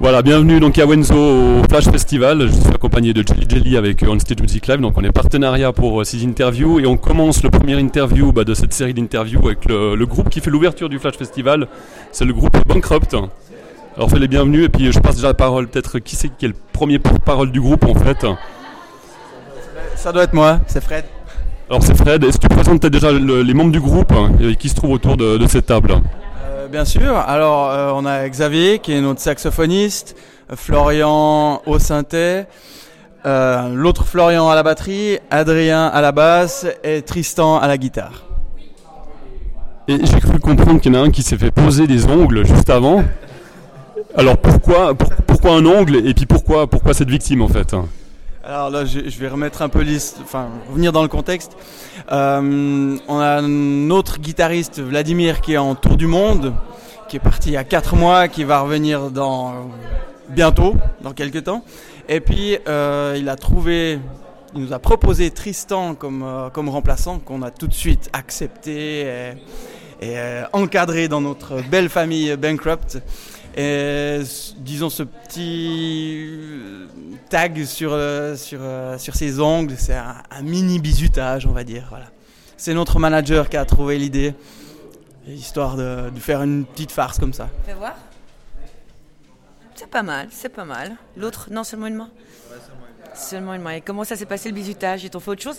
Voilà, bienvenue donc à Wenzo au Flash Festival. Je suis accompagné de Jelly Jelly avec On Stage Music Live. Donc on est partenariat pour ces interviews et on commence le premier interview de cette série d'interviews avec le groupe qui fait l'ouverture du Flash Festival. C'est le groupe Bankrupt. Alors faites les bienvenus et puis je passe déjà la parole peut-être qui est le premier porte-parole du groupe en fait. Ça doit être moi, c'est Fred. Alors c'est Fred, est-ce que tu présentes peut-être déjà les membres du groupe qui se trouvent autour de cette table? Bien sûr, alors on a Xavier qui est notre saxophoniste, Florian au synthé, l'autre Florian à la batterie, Adrien à la basse et Tristan à la guitare. Et j'ai cru comprendre qu'il y en a un qui s'est fait poser des ongles juste avant. Alors pourquoi un ongle et puis pourquoi cette victime en fait? Alors là, je vais remettre un peu revenir dans le contexte. On a un autre guitariste, Vladimir, qui est en tour du monde, qui est parti il y a 4 mois, qui va revenir bientôt, dans quelques temps. Et puis, il nous a proposé Tristan comme remplaçant, qu'on a tout de suite accepté et encadré dans notre belle famille Bankrupt. Et disons ce petit tag sur ses ongles, c'est un mini bizutage, on va dire. Voilà. C'est notre manager qui a trouvé l'idée, histoire de faire une petite farce comme ça. Fais voir. C'est pas mal. L'autre, non, seulement une main. Seulement une main. Et comment ça s'est passé le bizutage? Ils t'ont fait autre chose?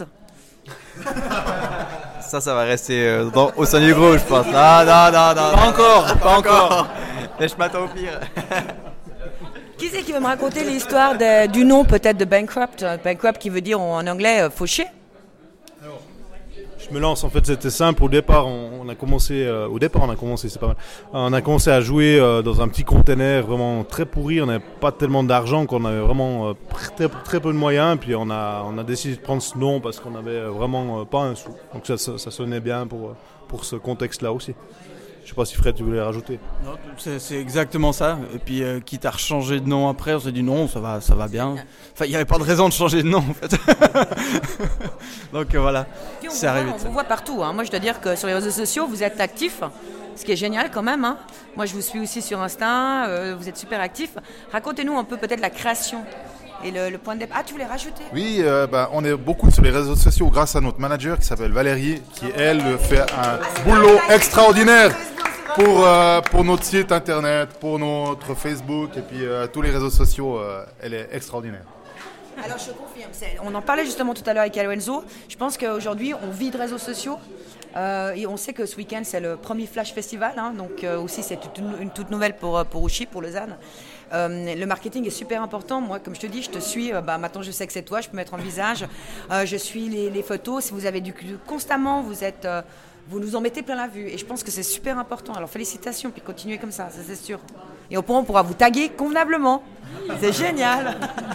Ça va rester au sein du groupe, je pense. Non. Pas encore. Mais je m'attends au pire. Qui c'est qui veut me raconter l'histoire du nom peut-être de Bankrupt? Bankrupt qui veut dire en anglais fauché. Alors, je me lance, en fait c'était simple. Au départ on a commencé, c'est pas mal. On a commencé à jouer dans un petit container vraiment très pourri. On n'avait pas tellement d'argent, qu'on avait vraiment très, très peu de moyens. Puis on a décidé de prendre ce nom parce qu'on avait vraiment pas un sou. Donc ça sonnait bien pour ce contexte-là aussi. Je sais pas si Fred tu voulais rajouter. Non, c'est exactement ça. Et puis quitte à changer de nom après, on s'est dit non, ça va bien. Enfin, il n'y avait pas de raison de changer de nom en fait. Donc voilà, c'est arrivé. On vous voit partout. Hein. Moi je dois dire que sur les réseaux sociaux, vous êtes actifs. Ce qui est génial quand même. Hein. Moi je vous suis aussi sur Insta, vous êtes super actifs. Racontez-nous un peu peut-être la création. Et le point de départ. Ah, tu voulais rajouter? Oui, on est beaucoup sur les réseaux sociaux grâce à notre manager qui s'appelle Valérie, qui elle fait un boulot extraordinaire pour notre site internet, pour notre Facebook et puis tous les réseaux sociaux. Elle est extraordinaire. Alors je confirme, on en parlait justement tout à l'heure avec Wenzo. Je pense qu'aujourd'hui on vit de réseaux sociaux et on sait que ce week-end c'est le premier Flash Festival, hein, donc aussi c'est une toute nouvelle pour Ouchy, pour Lausanne. Le marketing est super important. Moi, comme je te dis, je te suis. Maintenant, je sais que c'est toi. Je peux mettre en visage. Je suis les photos. Si vous avez constamment, vous nous en mettez plein la vue. Et je pense que c'est super important. Alors, félicitations. Puis continuez comme ça c'est sûr. Et on pourra vous taguer convenablement. C'est génial.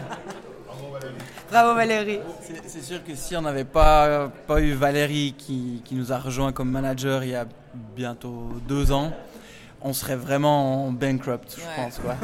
Bravo Valérie. C'est sûr que si on n'avait pas eu Valérie qui nous a rejoint comme manager il y a bientôt 2 ans, on serait vraiment en bankrupt, je pense. Quoi.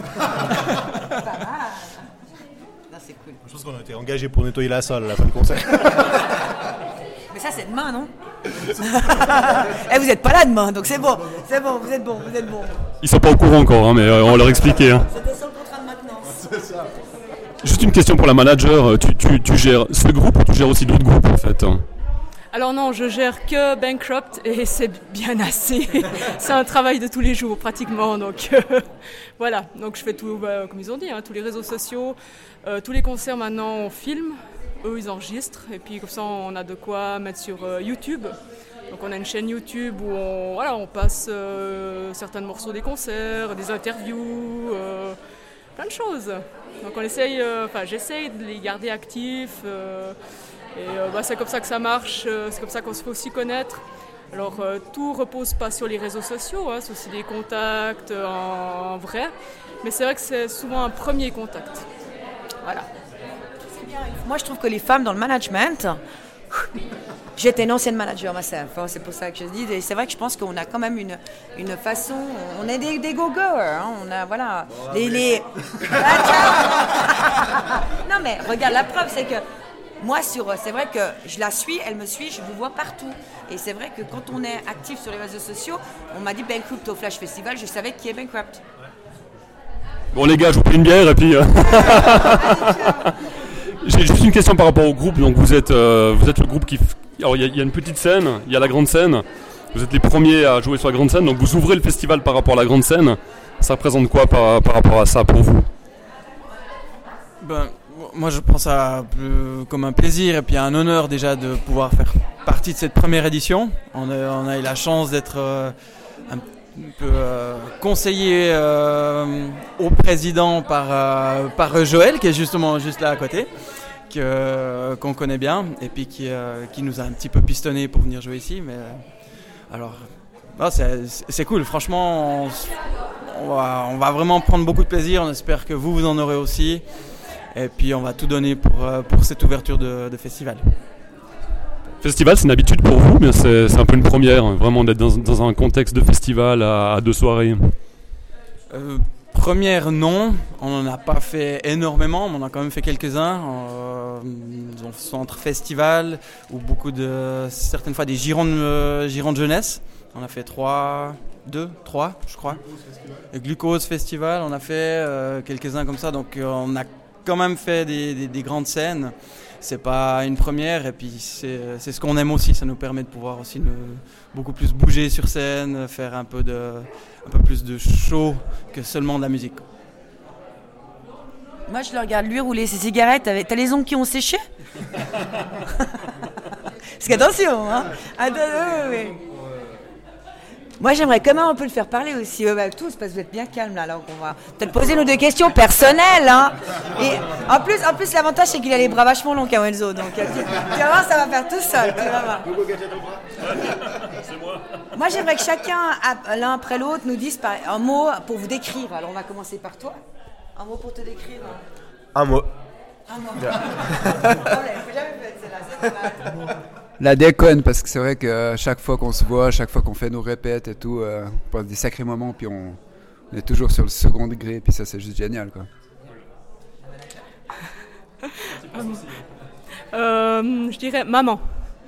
Non, c'est cool. Je pense qu'on a été engagés pour nettoyer la salle à la fin du concert. Mais ça, c'est demain, non? Vous n'êtes pas là demain, donc c'est bon, vous êtes bon. Ils sont pas au courant encore, hein, mais on va leur expliquer. Hein. C'était sur le contrat de maintenance. C'est ça. Juste une question pour la manager, tu gères ce groupe ou tu gères aussi d'autres groupes en fait? Alors non, je gère que Bankrupt et c'est bien assez. C'est un travail de tous les jours pratiquement. Donc voilà, donc je fais tout, comme ils ont dit, hein, tous les réseaux sociaux, tous les concerts maintenant on filme, eux ils enregistrent et puis comme ça on a de quoi mettre sur YouTube. Donc on a une chaîne YouTube où on passe certains morceaux des concerts, des interviews, plein de choses. Donc j'essaye de les garder actifs. C'est comme ça que ça marche, c'est comme ça qu'on se fait aussi connaître. Alors tout repose pas sur les réseaux sociaux, hein, c'est aussi des contacts en vrai, mais c'est vrai que c'est souvent un premier contact. Voilà. Moi je trouve que les femmes dans le management, j'étais une ancienne manager myself, hein, c'est pour ça que je dis, et c'est vrai que je pense qu'on a quand même une façon, on est des go-goers, hein, on a voilà, Non mais regarde, la preuve c'est que moi, c'est vrai que je la suis, elle me suit, je vous vois partout. Et c'est vrai que quand on est actif sur les réseaux sociaux, on m'a dit Bankrupt au Flash Festival, je savais qui est Bankrupt. Bon les gars, je vous prie une bière et puis... J'ai juste une question par rapport au groupe. Donc vous êtes le groupe qui... Alors il y a une petite scène, il y a la grande scène. Vous êtes les premiers à jouer sur la grande scène. Donc vous ouvrez le festival par rapport à la grande scène. Ça représente quoi par rapport à ça pour vous? Moi je pense comme un plaisir et puis un honneur déjà de pouvoir faire partie de cette première édition. On a eu la chance d'être un peu conseillé au président par Joël, qui est justement juste là à côté, qu'on connaît bien et puis qui nous a un petit peu pistonné pour venir jouer ici. Mais c'est cool, franchement on va vraiment prendre beaucoup de plaisir, on espère que vous en aurez aussi. Et puis on va tout donner pour cette ouverture de festival. Festival, c'est une habitude pour vous, mais c'est un peu une première, vraiment d'être dans un contexte de festival à 2 soirées. Première, non. On n'en a pas fait énormément, mais on a quand même fait quelques-uns. Dans le centre festival, ou certaines fois des girons de jeunesse. On a fait 3, je crois. Et Glucose Festival, on a fait quelques-uns comme ça. Donc on a quand même fait des grandes scènes. C'est pas une première et puis c'est ce qu'on aime aussi. Ça nous permet de pouvoir aussi beaucoup plus bouger sur scène, faire un peu plus de show que seulement de la musique. Moi je le regarde lui rouler ses cigarettes. T'as les ongles qui ont séché? Parce qu'attention, hein. Oui. Moi, j'aimerais quand même un peu le faire parler aussi. Tous, parce que vous êtes bien calme là. Donc on va peut-être poser nos 2 questions personnelles. Hein. Et en plus, l'avantage, c'est qu'il a les bras vachement longs, Kawenzo. Donc, tu vas voir, ça va faire tout seul. Tu vas voir. C'est moi. Moi, j'aimerais que chacun, l'un après l'autre, nous dise un mot pour vous décrire. Alors, on va commencer par toi. Un mot pour te décrire. Un mot. Faut jamais faire celle-là. C'est pas mal. La déconne, parce que c'est vrai que chaque fois qu'on se voit, chaque fois qu'on fait nos répètes et tout, on passe des sacrés moments, puis on est toujours sur le second degré, puis ça c'est juste génial, quoi. Je dirais maman.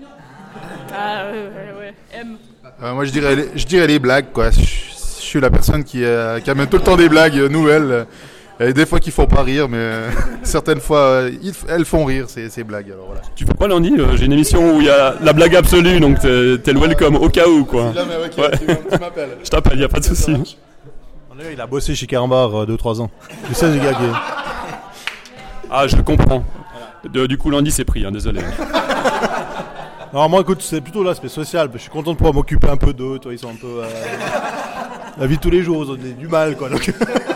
Ouais. M. Moi je dirais les blagues, quoi. Je suis la personne qui amène tout le temps des blagues nouvelles. Et des fois qu'ils font pas rire, mais certaines fois elles font rire ces blagues. Alors voilà. Tu fais quoi lundi? J'ai une émission où il y a la blague absolue, donc t'es le welcome au cas où, quoi. Là, mais ok, ouais. tu m'appelles. Je t'appelle, y a pas de souci. Il a bossé chez Carambar 2-3 ans. Tu sais, les gars qui... Ah, je comprends. Du coup, lundi c'est pris, hein, désolé. Non, moi écoute, c'est plutôt l'aspect social. Je suis content de pouvoir m'occuper un peu d'eux. Toi, ils sont un peu la vie de tous les jours, ils ont du mal, quoi. Donc...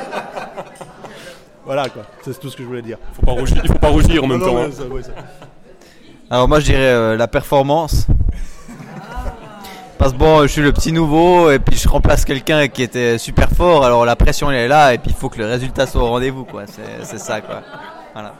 Voilà quoi, c'est tout ce que je voulais dire. Il faut pas rougir en même temps. Ouais, hein. ça. Alors moi je dirais la performance. Parce que bon, je suis le petit nouveau et puis je remplace quelqu'un qui était super fort. Alors la pression elle est là et puis il faut que le résultat soit au rendez-vous, quoi. C'est ça, quoi. Voilà.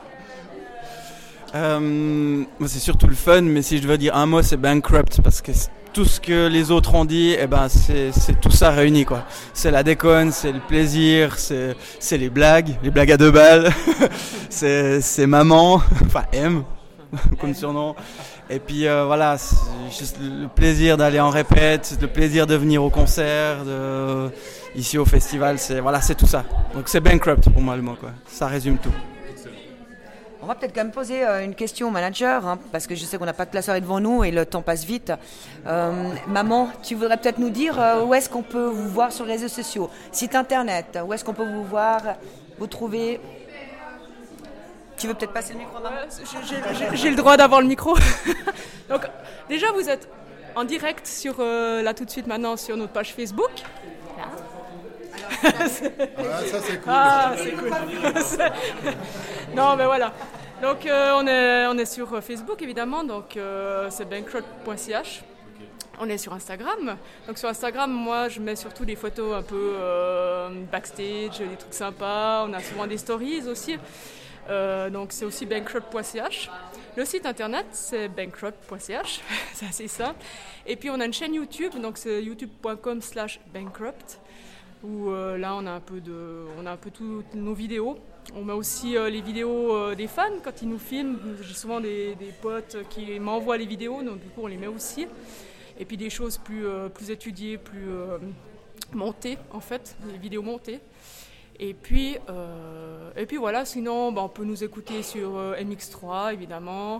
C'est surtout le fun, mais si je veux dire un mot, c'est Bankrupt, parce que tout ce que les autres ont dit, c'est tout ça réuni, quoi. C'est la déconne, c'est le plaisir, c'est les blagues à 2 balles, c'est maman, enfin M, comme surnom. Et puis voilà, c'est juste le plaisir d'aller en répète, le plaisir de venir au concert, ici au festival, c'est tout ça. Donc c'est Bankrupt pour moi le mot, quoi. Ça résume tout. On va peut-être quand même poser une question au manager, hein, parce que je sais qu'on n'a pas que la soirée devant nous et le temps passe vite. Maman, tu voudrais peut-être nous dire où est-ce qu'on peut vous voir sur les réseaux sociaux, site internet, où est-ce qu'on peut vous voir, vous trouver? Tu veux peut-être passer le micro, maman? J'ai le droit d'avoir le micro. Donc déjà, vous êtes en direct là tout de suite maintenant sur notre page Facebook. Là. Ça c'est cool. Ah, c'est cool. Non, mais voilà. Donc on est sur Facebook évidemment, donc c'est bankrupt.ch. On est sur Instagram. Donc sur Instagram, moi je mets surtout des photos un peu backstage, des trucs sympas. On a souvent des stories aussi. Donc c'est aussi bankrupt.ch. Le site internet c'est bankrupt.ch. C'est assez simple. Et puis on a une chaîne YouTube, donc c'est youtube.com/bankrupt. Où là on a un peu toutes nos vidéos. On met aussi les vidéos des fans quand ils nous filment. J'ai souvent des potes qui m'envoient les vidéos, donc du coup on les met aussi. Et puis des choses plus étudiées, plus montées en fait, des vidéos montées. Et puis voilà, sinon on peut nous écouter sur MX3 évidemment.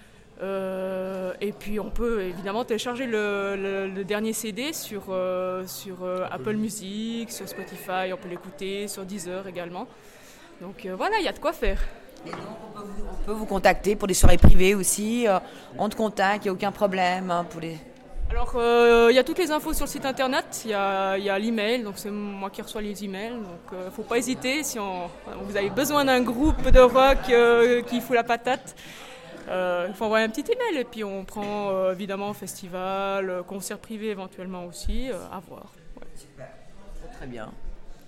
Et puis on peut évidemment télécharger le dernier CD sur Apple Music, sur Spotify, on peut l'écouter sur Deezer également. Donc voilà, il y a de quoi faire. Et donc on peut vous contacter pour des soirées privées aussi, on te contacte, il n'y a aucun problème pour les... Alors il y a toutes les infos sur le site internet, il y a l'email, donc c'est moi qui reçois les emails, donc faut pas hésiter si vous avez besoin d'un groupe de rock qui fout la patate. Il faut envoyer un petit email et puis on prend évidemment festival, concert privé éventuellement aussi, à voir. Ouais. Super, très bien. Kawenzo ?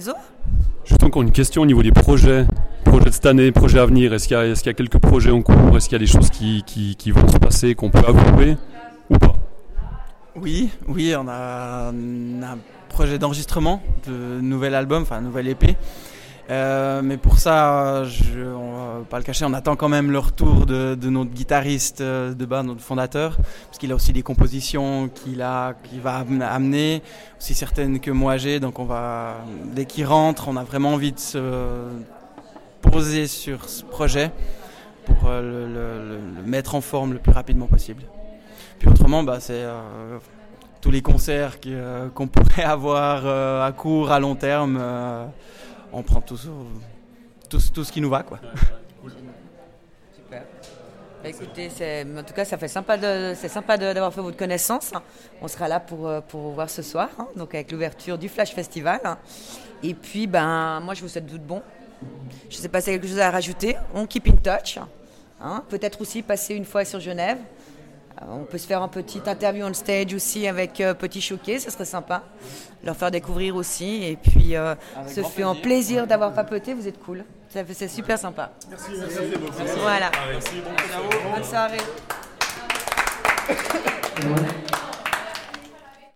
Juste encore une question au niveau des projets de cette année, projets à venir. Est-ce qu'il y a quelques projets en cours? Est-ce qu'il y a des choses qui vont se passer, qu'on peut avouer ou pas? Oui, on a un projet d'enregistrement de nouvel album, enfin un nouvel EP. Mais pour ça, on va pas le cacher, on attend quand même le retour de notre guitariste de base, notre fondateur, parce qu'il a aussi des compositions qu'il va amener, aussi certaines que moi j'ai. Donc dès qu'il rentre, on a vraiment envie de se poser sur ce projet pour le mettre en forme le plus rapidement possible. Puis autrement, c'est tous les concerts qu'on pourrait avoir à court, à long terme. On prend tout ce qui nous va, quoi. Super. Écoutez, en tout cas, c'est sympa d'avoir fait votre connaissance. On sera là pour vous voir ce soir, donc avec l'ouverture du Flash Festival. Et puis, moi, je vous souhaite tout de bon. Je ne sais pas si y a quelque chose à rajouter. On keep in touch. Peut-être aussi passer une fois sur Genève. On peut se faire un petit interview on stage aussi avec Petit Choqué, ce serait sympa. Leur faire découvrir aussi. Et puis, ce fait un plaisir d'avoir papoté, vous êtes cool. C'est super sympa. Merci beaucoup. Voilà. Merci, Bonne soirée.